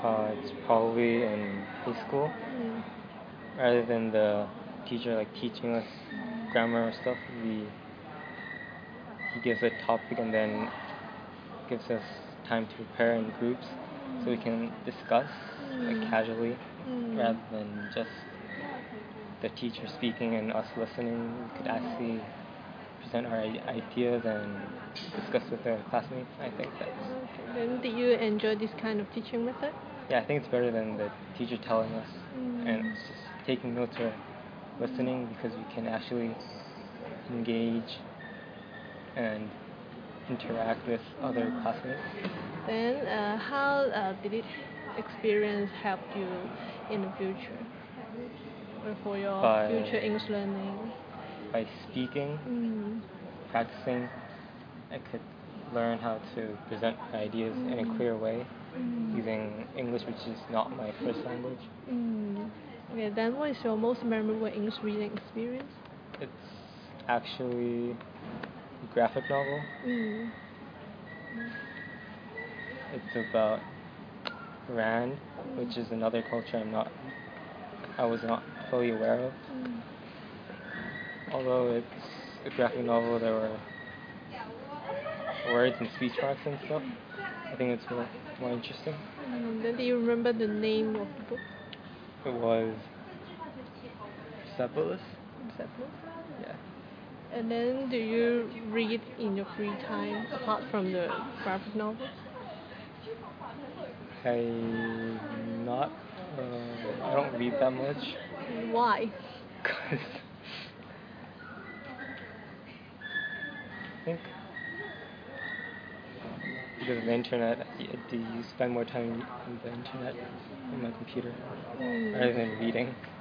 It's probably in high school, Mm. rather than the teacher like teaching us grammar or stuff. He gives a topic and then gives us time to prepare in groups, so we can discuss like Mm. casually, Mm. rather than just the teacher speaking and us listening. We could actually present our ideas and discuss with our classmates. I think that's Okay. Then did you enjoy this kind of teaching method? yeah. I think it's better than the teacher telling us and Mm. it's just taking notes or listening, because we can actually engage and interact with other classmates. Then how did it experience help you in the future or for your by future English learning? by speaking, Mm. practicing, I could learn how to present my ideas in a Mm. clear way Mm. using English, which is not my first language. Mm. Okay, then what is your most memorable English reading experience? It's actually a graphic novel. Mm. It's about Rand, which is another culture I was not fully aware of. Mm. Although it's a graphic novel, there were words and speech marks and stuff. I think it's more interesting. Then do you remember the name of the book? It was Persepolis. Zeppelin? Yeah. And then do you read in your free time apart from the graphic novels? I not. I don't read that much Why? because I think because of the internet, do you spend more time on the internet on my computer Mm. rather than reading.